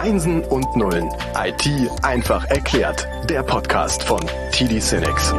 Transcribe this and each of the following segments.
Einsen und Nullen. IT einfach erklärt. Der Podcast von TD SYNNEX.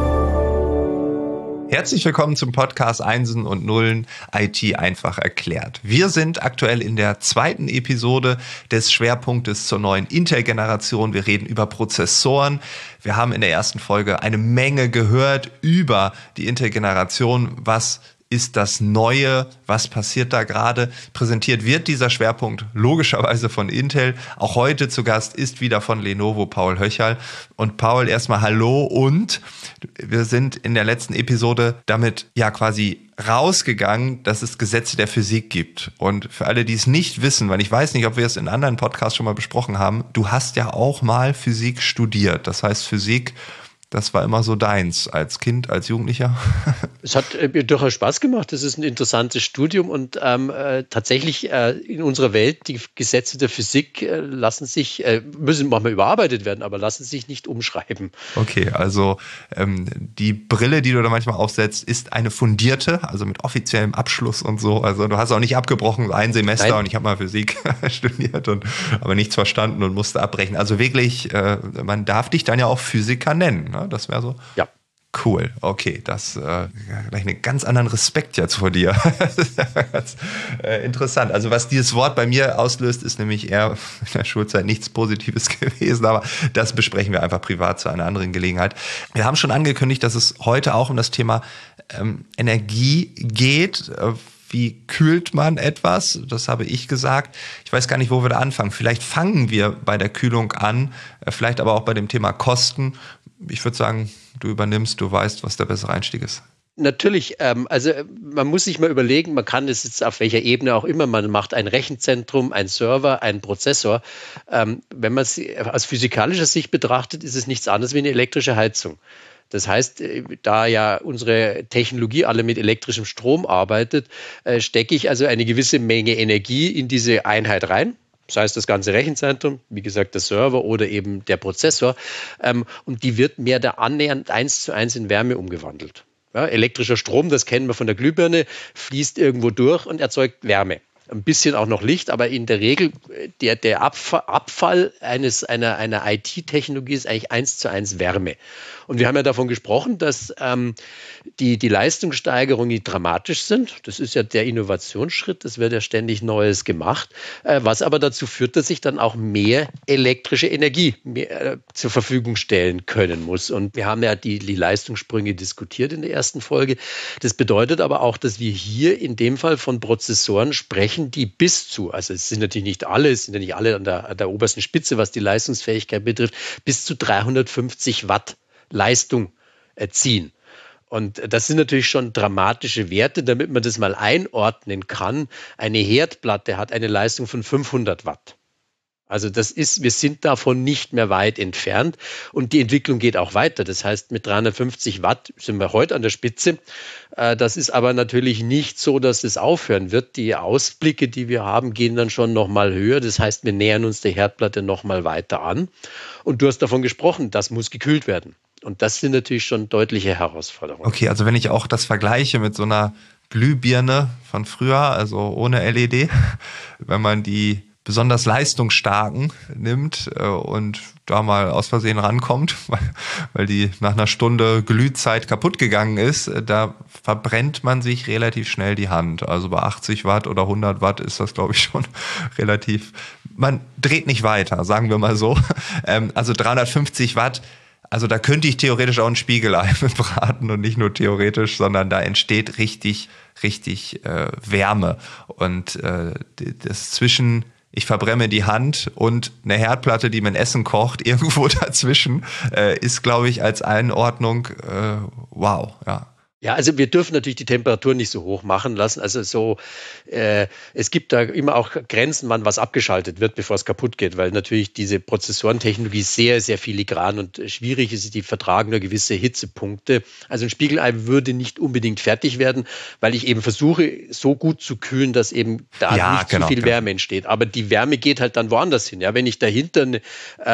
Herzlich willkommen zum Podcast Einsen und Nullen, IT einfach erklärt. Wir sind aktuell in der zweiten Episode des Schwerpunktes zur neuen Intel-Generation. Wir reden über Prozessoren. Wir haben in der ersten Folge eine Menge gehört über die Intel-Generation. Was ist das Neue? Was passiert da gerade? Präsentiert wird dieser Schwerpunkt logischerweise von Intel. Auch heute zu Gast ist wieder von Lenovo Paul Höcherl. Und Paul, erstmal hallo. Und wir sind in der letzten Episode damit ja quasi rausgegangen, dass es Gesetze der Physik gibt. Und für alle, die es nicht wissen, weil ich weiß nicht, ob wir es in anderen Podcasts schon mal besprochen haben, du hast ja auch mal Physik studiert. Das heißt, Physik, das war immer so deins, als Kind, als Jugendlicher? Es hat mir durchaus Spaß gemacht. Das ist ein interessantes Studium und tatsächlich in unserer Welt, die Gesetze der Physik müssen manchmal überarbeitet werden, aber lassen sich nicht umschreiben. Okay, also die Brille, die du da manchmal aufsetzt, ist eine fundierte, also mit offiziellem Abschluss und so. Also du hast auch nicht abgebrochen, ein Semester. Nein. Und ich habe mal Physik studiert, aber nichts verstanden und musste abbrechen. Also wirklich, man darf dich dann ja auch Physiker nennen. Das wäre so? Ja. Cool, okay, das gleich einen ganz anderen Respekt jetzt vor dir. Das ist ja ganz interessant. Also was dieses Wort bei mir auslöst, ist nämlich eher in der Schulzeit nichts Positives gewesen, aber das besprechen wir einfach privat zu einer anderen Gelegenheit. Wir haben schon angekündigt, dass es heute auch um das Thema Energie geht. Wie kühlt man etwas? Das habe ich gesagt. Ich weiß gar nicht, wo wir da anfangen. Vielleicht fangen wir bei der Kühlung an, vielleicht aber auch bei dem Thema Kosten. Ich würde sagen, du übernimmst, du weißt, was der bessere Einstieg ist. Natürlich, also man muss sich mal überlegen, man kann es jetzt auf welcher Ebene auch immer, man macht ein Rechenzentrum, ein Server, einen Prozessor. Wenn man es aus physikalischer Sicht betrachtet, ist es nichts anderes wie eine elektrische Heizung. Das heißt, da ja unsere Technologie alle mit elektrischem Strom arbeitet, stecke ich also eine gewisse Menge Energie in diese Einheit rein. Sei es das ganze Rechenzentrum, wie gesagt, der Server oder eben der Prozessor. Und die wird mehr da annähernd 1:1 in Wärme umgewandelt. Ja, elektrischer Strom, das kennen wir von der Glühbirne, fließt irgendwo durch und erzeugt Wärme. Ein bisschen auch noch Licht, aber in der Regel der Abfall einer IT-Technologie ist eigentlich 1:1 Wärme. Und wir haben ja davon gesprochen, dass die Leistungssteigerungen dramatisch sind. Das ist ja der Innovationsschritt, das wird ja ständig Neues gemacht, was aber dazu führt, dass ich dann auch mehr elektrische Energie zur Verfügung stellen können muss. Und wir haben ja die Leistungssprünge diskutiert in der ersten Folge. Das bedeutet aber auch, dass wir hier in dem Fall von Prozessoren sprechen, die also es sind natürlich nicht alle, es sind ja nicht alle an der obersten Spitze, was die Leistungsfähigkeit betrifft, bis zu 350 Watt Leistung erzielen. Und das sind natürlich schon dramatische Werte, damit man das mal einordnen kann. Eine Herdplatte hat eine Leistung von 500 Watt. Also wir sind davon nicht mehr weit entfernt und die Entwicklung geht auch weiter. Das heißt, mit 350 Watt sind wir heute an der Spitze. Das ist aber natürlich nicht so, dass es aufhören wird. Die Ausblicke, die wir haben, gehen dann schon noch mal höher. Das heißt, wir nähern uns der Herdplatte noch mal weiter an. Und du hast davon gesprochen, das muss gekühlt werden. Und das sind natürlich schon deutliche Herausforderungen. Okay, also wenn ich auch das vergleiche mit so einer Glühbirne von früher, also ohne LED, wenn man die besonders leistungsstarken nimmt und da mal aus Versehen rankommt, weil die nach einer Stunde Glühzeit kaputt gegangen ist, da verbrennt man sich relativ schnell die Hand. Also bei 80 Watt oder 100 Watt ist das, glaube ich, schon relativ, man dreht nicht weiter, sagen wir mal so. Also 350 Watt, also da könnte ich theoretisch auch ein Spiegelei mit braten und nicht nur theoretisch, sondern da entsteht richtig Wärme. Und das zwischen ich verbrenne die Hand und eine Herdplatte, die mein Essen kocht, irgendwo dazwischen, ist, glaube ich, als Einordnung wow, ja. Ja, also wir dürfen natürlich die Temperatur nicht so hoch machen lassen. Also es gibt da immer auch Grenzen, wann was abgeschaltet wird, bevor es kaputt geht, weil natürlich diese Prozessorentechnologie sehr, sehr filigran und schwierig ist. Die vertragen nur gewisse Hitzepunkte. Also ein Spiegelei würde nicht unbedingt fertig werden, weil ich eben versuche, so gut zu kühlen, dass eben da nicht zu viel Wärme entsteht. Aber die Wärme geht halt dann woanders hin. Ja, wenn ich dahinter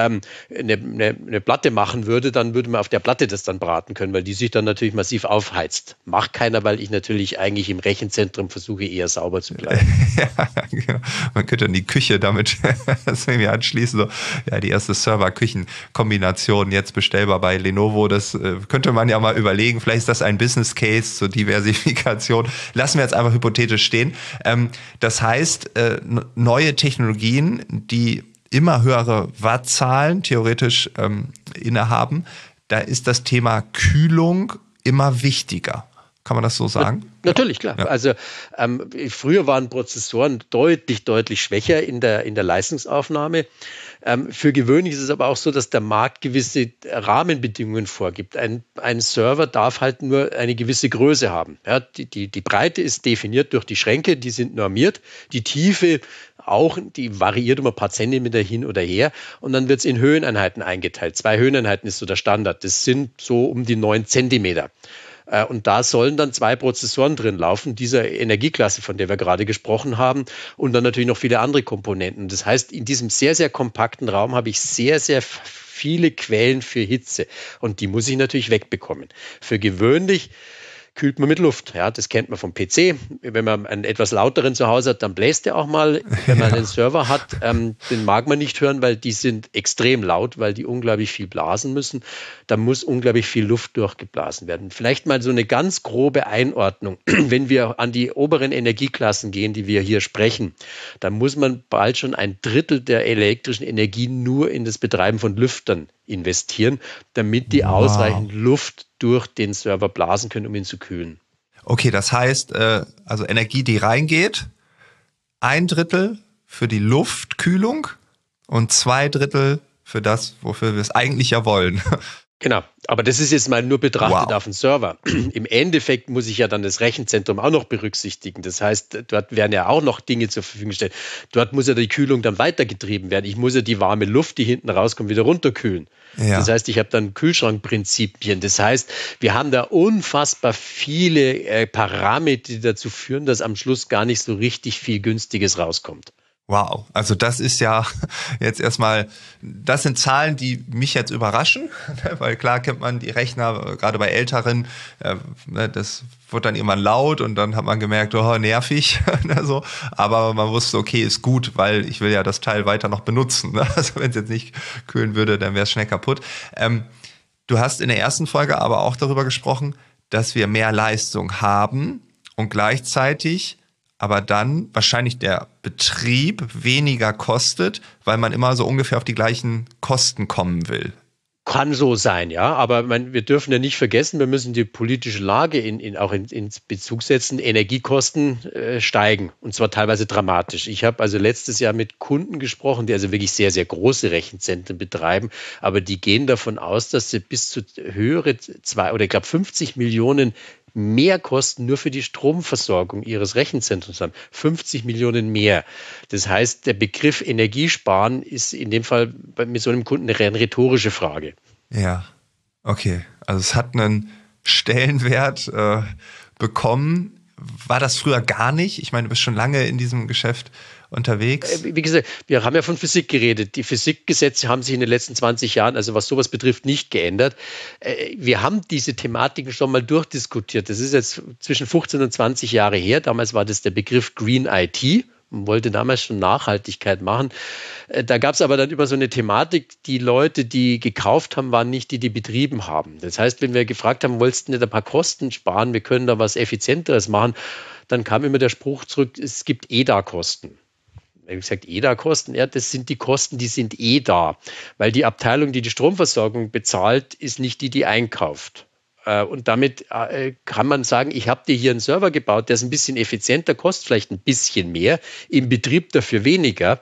eine Platte machen würde, dann würde man auf der Platte das dann braten können, weil die sich dann natürlich massiv aufheizt. geheizt. Macht keiner, weil ich natürlich eigentlich im Rechenzentrum versuche, eher sauber zu bleiben. Ja, genau. Man könnte dann die Küche damit das irgendwie anschließen. So, ja, die erste Server-Küchen-Kombination jetzt bestellbar bei Lenovo. Das könnte man ja mal überlegen. Vielleicht ist das ein Business Case zur Diversifikation. Lassen wir jetzt einfach hypothetisch stehen. Das heißt, neue Technologien, die immer höhere Wattzahlen theoretisch innehaben, da ist das Thema Kühlung immer wichtiger. Kann man das so sagen? Natürlich, klar. Ja. Also früher waren Prozessoren deutlich schwächer in der Leistungsaufnahme. Für gewöhnlich ist es aber auch so, dass der Markt gewisse Rahmenbedingungen vorgibt. Ein Server darf halt nur eine gewisse Größe haben. Ja, die Breite ist definiert durch die Schränke, die sind normiert. Die Tiefe auch, die variiert um ein paar Zentimeter hin oder her. Und dann wird es in Höheneinheiten eingeteilt. 2 Höheneinheiten ist so der Standard. Das sind so um die 9 Zentimeter. Und da sollen dann 2 Prozessoren drin laufen, dieser Energieklasse, von der wir gerade gesprochen haben, und dann natürlich noch viele andere Komponenten. Das heißt, in diesem sehr, sehr kompakten Raum habe ich sehr, sehr viele Quellen für Hitze. Und die muss ich natürlich wegbekommen. Für gewöhnlich kühlt man mit Luft. Ja, das kennt man vom PC. Wenn man einen etwas lauteren zu Hause hat, dann bläst der auch mal. Wenn man einen Server hat, den mag man nicht hören, weil die sind extrem laut, weil die unglaublich viel blasen müssen. Da muss unglaublich viel Luft durchgeblasen werden. Vielleicht mal so eine ganz grobe Einordnung. Wenn wir an die oberen Energieklassen gehen, die wir hier sprechen, dann muss man bald schon 1/3 der elektrischen Energie nur in das Betreiben von Lüftern investieren, damit die ausreichend Luft durch den Server blasen können, um ihn zu kühlen. Okay, das heißt, also Energie, die reingeht, 1/3 für die Luftkühlung und 2/3 für das, wofür wir es eigentlich ja wollen. Genau, aber das ist jetzt mal nur betrachtet auf den Server. Im Endeffekt muss ich ja dann das Rechenzentrum auch noch berücksichtigen. Das heißt, dort werden ja auch noch Dinge zur Verfügung gestellt. Dort muss ja die Kühlung dann weitergetrieben werden. Ich muss ja die warme Luft, die hinten rauskommt, wieder runterkühlen. Ja. Das heißt, ich habe dann Kühlschrankprinzipien. Das heißt, wir haben da unfassbar viele Parameter, die dazu führen, dass am Schluss gar nicht so richtig viel Günstiges rauskommt. Wow, also das ist ja jetzt erstmal, das sind Zahlen, die mich jetzt überraschen, weil klar kennt man die Rechner, gerade bei Älteren, das wird dann irgendwann laut und dann hat man gemerkt, oh, nervig, so. Aber man wusste, okay, ist gut, weil ich will ja das Teil weiter noch benutzen. Also wenn es jetzt nicht kühlen würde, dann wäre es schnell kaputt. Du hast in der ersten Folge aber auch darüber gesprochen, dass wir mehr Leistung haben und gleichzeitig aber dann wahrscheinlich der Betrieb weniger kostet, weil man immer so ungefähr auf die gleichen Kosten kommen will. Kann so sein, ja, aber wir dürfen ja nicht vergessen, wir müssen die politische Lage auch ins Bezug setzen. Energiekosten steigen und zwar teilweise dramatisch. Ich habe also letztes Jahr mit Kunden gesprochen, die also wirklich sehr, sehr große Rechenzentren betreiben, aber die gehen davon aus, dass sie bis zu höhere 50 Millionen mehr Kosten nur für die Stromversorgung ihres Rechenzentrums haben. 50 Millionen mehr. Das heißt, der Begriff Energiesparen ist in dem Fall mit so einem Kunden eine rein rhetorische Frage. Ja, okay. Also es hat einen Stellenwert bekommen. War das früher gar nicht? Ich meine, du bist schon lange in diesem Geschäft unterwegs. Wie gesagt, wir haben ja von Physik geredet. Die Physikgesetze haben sich in den letzten 20 Jahren, also was sowas betrifft, nicht geändert. Wir haben diese Thematiken schon mal durchdiskutiert. Das ist jetzt zwischen 15 und 20 Jahre her. Damals war das der Begriff Green IT. Man wollte damals schon Nachhaltigkeit machen. Da gab es aber dann immer so eine Thematik, die Leute, die gekauft haben, waren nicht die, die betrieben haben. Das heißt, wenn wir gefragt haben, wolltest du nicht ein paar Kosten sparen, wir können da was Effizienteres machen, dann kam immer der Spruch zurück, es gibt da-Kosten. Wie gesagt, da-Kosten, ja, das sind die Kosten, die sind da. Weil die Abteilung, die die Stromversorgung bezahlt, ist nicht die, die einkauft. Und damit kann man sagen, ich habe dir hier einen Server gebaut, der ist ein bisschen effizienter, kostet vielleicht ein bisschen mehr, im Betrieb dafür weniger,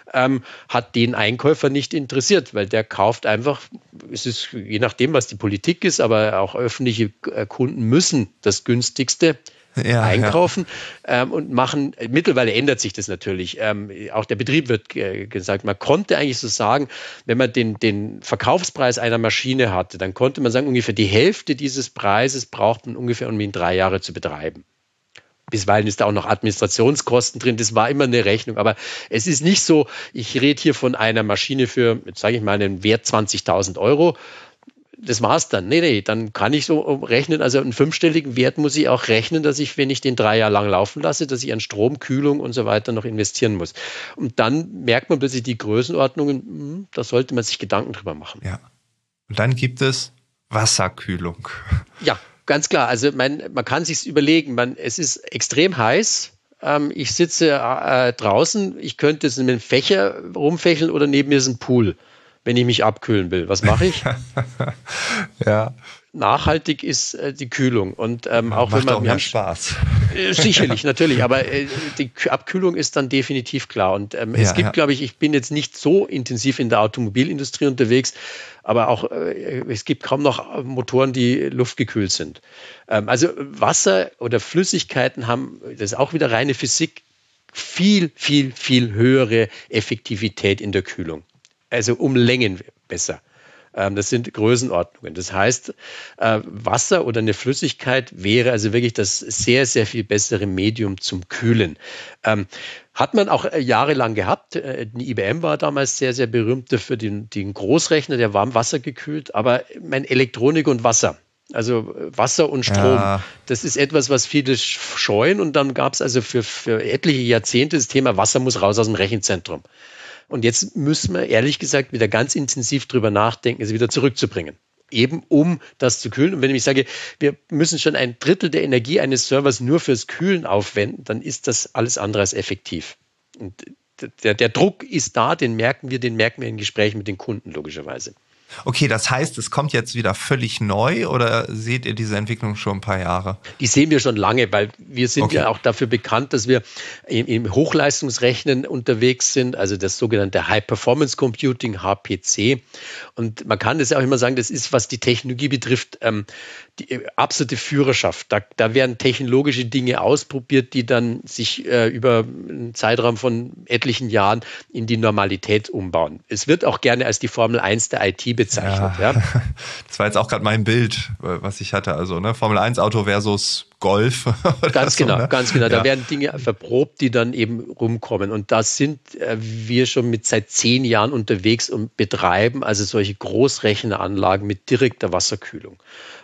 hat den Einkäufer nicht interessiert, weil der kauft einfach, es ist je nachdem, was die Politik ist, aber auch öffentliche Kunden müssen das günstigste einkaufen und machen, mittlerweile ändert sich das natürlich, auch der Betrieb wird gesagt, man konnte eigentlich so sagen, wenn man den Verkaufspreis einer Maschine hatte, dann konnte man sagen, ungefähr die Hälfte dieses Preises braucht man ungefähr, um ihn 3 Jahre zu betreiben. Bisweilen ist da auch noch Administrationskosten drin, das war immer eine Rechnung, aber es ist nicht so, ich rede hier von einer Maschine für, jetzt sage ich mal, einen Wert 20.000 Euro, das war's dann. Nee, dann kann ich so rechnen, also einen 5-stelligen Wert muss ich auch rechnen, dass ich, wenn ich den 3 Jahre lang laufen lasse, dass ich an Strom, Kühlung und so weiter noch investieren muss. Und dann merkt man plötzlich die Größenordnungen, da sollte man sich Gedanken drüber machen. Ja. Und dann gibt es Wasserkühlung. Ja, ganz klar. Also man kann sich's überlegen. Es ist extrem heiß. Ich sitze draußen. Ich könnte jetzt mit dem Fächer rumfächeln oder neben mir ist ein Pool, wenn ich mich abkühlen will. Was mache ich? Ja. Nachhaltig ist die Kühlung. Und auch macht wenn man auch mehr Spaß. Sicherlich, natürlich, aber die Abkühlung ist dann definitiv klar. Und es gibt, glaube ich bin jetzt nicht so intensiv in der Automobilindustrie unterwegs, aber auch es gibt kaum noch Motoren, die luftgekühlt sind. Also Wasser oder Flüssigkeiten haben, das ist auch wieder reine Physik, viel, viel, viel höhere Effektivität in der Kühlung. Also um Längen besser. Das sind Größenordnungen. Das heißt, Wasser oder eine Flüssigkeit wäre also wirklich das sehr, sehr viel bessere Medium zum Kühlen. Hat man auch jahrelang gehabt. Die IBM war damals sehr, sehr berühmt für den Großrechner, der warm Wasser gekühlt. Aber Elektronik und Wasser, also Wasser und Strom, das ist etwas, was viele scheuen. Und dann gab es also für etliche Jahrzehnte das Thema, Wasser muss raus aus dem Rechenzentrum. Und jetzt müssen wir ehrlich gesagt wieder ganz intensiv drüber nachdenken, es wieder zurückzubringen. Eben um das zu kühlen. Und wenn ich sage, wir müssen schon 1/3 der Energie eines Servers nur fürs Kühlen aufwenden, dann ist das alles andere als effektiv. Und der Druck ist da, den merken wir in Gesprächen mit den Kunden logischerweise. Okay, das heißt, es kommt jetzt wieder völlig neu oder seht ihr diese Entwicklung schon ein paar Jahre? Die sehen wir schon lange, weil wir sind ja auch dafür bekannt, dass wir im Hochleistungsrechnen unterwegs sind, also das sogenannte High Performance Computing, HPC. Und man kann das ja auch immer sagen, das ist, was die Technologie betrifft, die absolute Führerschaft. Da werden technologische Dinge ausprobiert, die dann sich über einen Zeitraum von etlichen Jahren in die Normalität umbauen. Es wird auch gerne als die Formel 1 der IT bezeichnet. Ja. Das war jetzt auch gerade mein Bild, was ich hatte. Also Formel 1 Auto versus Golf. Ganz genau, ne? ganz genau. Ja. Da werden Dinge verprobt, die dann eben rumkommen. Und da sind wir schon seit 10 Jahren unterwegs und betreiben also solche Großrechneranlagen mit direkter Wasserkühlung.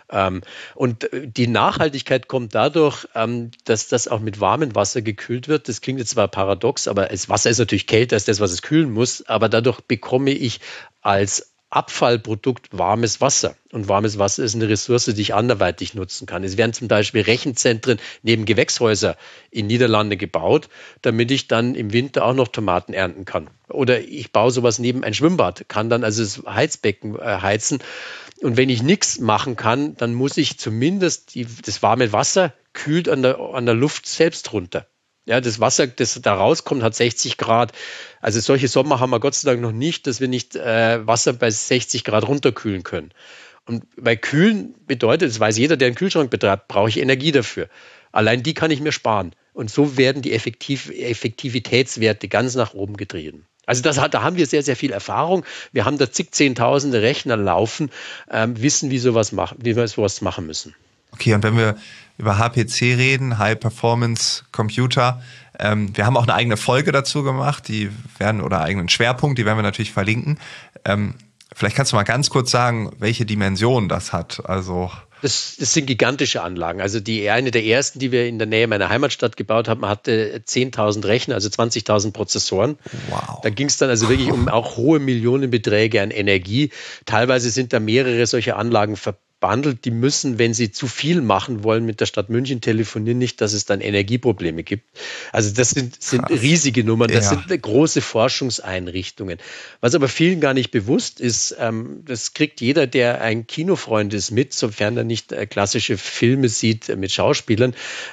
Und die Nachhaltigkeit kommt dadurch, dass das auch mit warmem Wasser gekühlt wird. Das klingt jetzt zwar paradox, aber das Wasser ist natürlich kälter als das, was es kühlen muss. Aber dadurch bekomme ich als Abfallprodukt warmes Wasser. Und warmes Wasser ist eine Ressource, die ich anderweitig nutzen kann. Es werden zum Beispiel Rechenzentren neben Gewächshäuser in Niederlande gebaut, damit ich dann im Winter auch noch Tomaten ernten kann. Oder ich baue sowas neben ein Schwimmbad, kann dann also das Heizbecken heizen. Und wenn ich nichts machen kann, dann muss ich zumindest das warme Wasser kühlt an der Luft selbst runter. Ja, das Wasser, das da rauskommt, hat 60 Grad. Also solche Sommer haben wir Gott sei Dank noch nicht, dass wir nicht Wasser bei 60 Grad runterkühlen können. Und bei Kühlen bedeutet, das weiß jeder, der einen Kühlschrank betreibt, brauche ich Energie dafür. Allein die kann ich mir sparen. Und so werden die Effektivitätswerte ganz nach oben getrieben. Also da haben wir sehr, sehr viel Erfahrung. Wir haben da zigzehntausende Rechner laufen, wissen, wie wir sowas machen müssen. Okay, und wenn wir über HPC reden, High Performance Computer, wir haben auch eine eigene Folge dazu gemacht, oder eigenen Schwerpunkt, die werden wir natürlich verlinken. Vielleicht kannst du mal ganz kurz sagen, welche Dimension das hat. Also das sind gigantische Anlagen. Also eine der ersten, die wir in der Nähe meiner Heimatstadt gebaut haben, hatte 10.000 Rechner, also 20.000 Prozessoren. Wow. Da ging es dann also wirklich um auch hohe Millionenbeträge an Energie. Teilweise sind da mehrere solcher Anlagen verbandelt. Die müssen, wenn sie zu viel machen wollen, mit der Stadt München telefonieren, nicht, dass es dann Energieprobleme gibt. Also das sind riesige Nummern, das sind große Forschungseinrichtungen. Was aber vielen gar nicht bewusst ist, das kriegt jeder, der ein Kinofreund ist, mit, sofern er nicht klassische Filme sieht mit Schauspielern.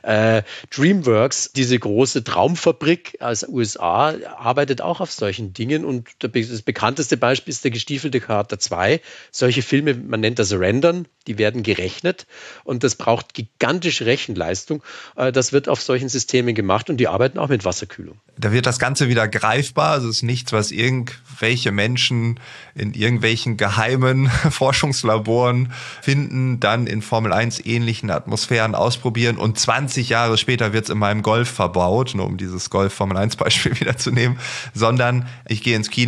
DreamWorks, diese große Traumfabrik aus den USA, arbeitet auch auf solchen Dingen und das bekannteste Beispiel ist der gestiefelte Kater 2. Solche Filme, man nennt das Rendern, die werden gerechnet und das braucht gigantische Rechenleistung. Das wird auf solchen Systemen gemacht und die arbeiten auch mit Wasserkühlung. Da wird das Ganze wieder greifbar. Also es ist nichts, was irgendwelche Menschen in irgendwelchen geheimen Forschungslaboren finden, dann in Formel 1 ähnlichen Atmosphären ausprobieren und 20 Jahre später wird es in meinem Golf verbaut, nur um dieses Golf-Formel 1 Beispiel wieder zu nehmen, sondern ich gehe ins Kino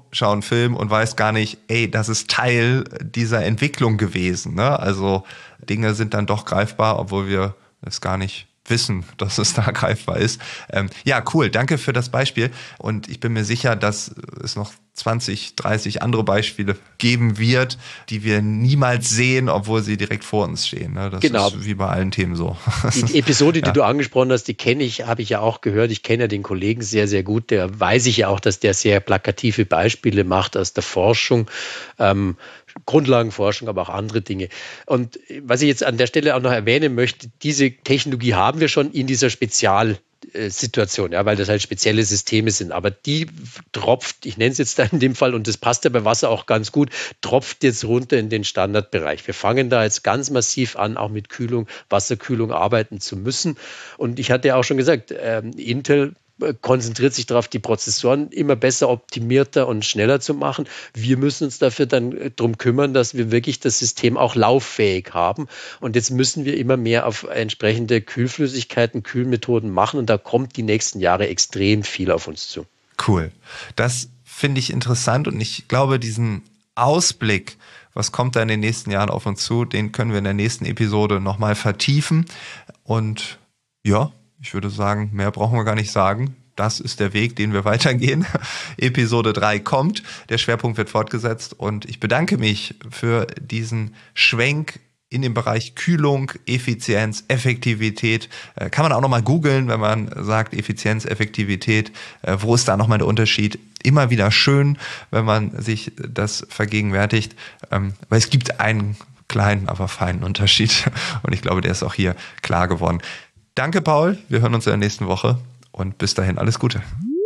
schaue einen Film und weiß gar nicht, ey, das ist Teil dieser Entwicklung gewesen. Ne? Also Dinge sind dann doch greifbar, obwohl wir es gar nicht wissen, dass es da greifbar ist. Ja, cool. Danke für das Beispiel. Und ich bin mir sicher, dass es noch 20, 30 andere Beispiele geben wird, die wir niemals sehen, obwohl sie direkt vor uns stehen. Das ist wie bei allen Themen so. Die Episode, die du angesprochen hast, die habe ich ja auch gehört. Ich kenne ja den Kollegen sehr, sehr gut. Der weiß ich ja auch, dass der sehr plakative Beispiele macht aus der Forschung. Grundlagenforschung, aber auch andere Dinge. Und was ich jetzt an der Stelle auch noch erwähnen möchte, diese Technologie haben wir schon in dieser Spezialsituation, ja, weil das halt spezielle Systeme sind. Aber die tropft, ich nenne es jetzt da in dem Fall, und das passt ja bei Wasser auch ganz gut, tropft jetzt runter in den Standardbereich. Wir fangen da jetzt ganz massiv an, auch mit Kühlung, Wasserkühlung arbeiten zu müssen. Und ich hatte ja auch schon gesagt, Intel konzentriert sich darauf, die Prozessoren immer besser, optimierter und schneller zu machen. Wir müssen uns dafür dann darum kümmern, dass wir wirklich das System auch lauffähig haben. Und jetzt müssen wir immer mehr auf entsprechende Kühlflüssigkeiten, Kühlmethoden machen. Und da kommt die nächsten Jahre extrem viel auf uns zu. Cool. Das finde ich interessant. Und ich glaube, diesen Ausblick, was kommt da in den nächsten Jahren auf uns zu, den können wir in der nächsten Episode nochmal vertiefen. Und ja, ich würde sagen, mehr brauchen wir gar nicht sagen. Das ist der Weg, den wir weitergehen. Episode 3 kommt. Der Schwerpunkt wird fortgesetzt. Und ich bedanke mich für diesen Schwenk in dem Bereich Kühlung, Effizienz, Effektivität. Kann man auch nochmal googeln, wenn man sagt Effizienz, Effektivität. Wo ist da nochmal der Unterschied? Immer wieder schön, wenn man sich das vergegenwärtigt. Weil es gibt einen kleinen, aber feinen Unterschied. Und ich glaube, der ist auch hier klar geworden. Danke, Paul. Wir hören uns in der nächsten Woche und bis dahin alles Gute.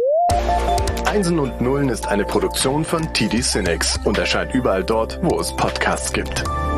Einsen und Nullen ist eine Produktion von TD SYNNEX und erscheint überall dort, wo es Podcasts gibt.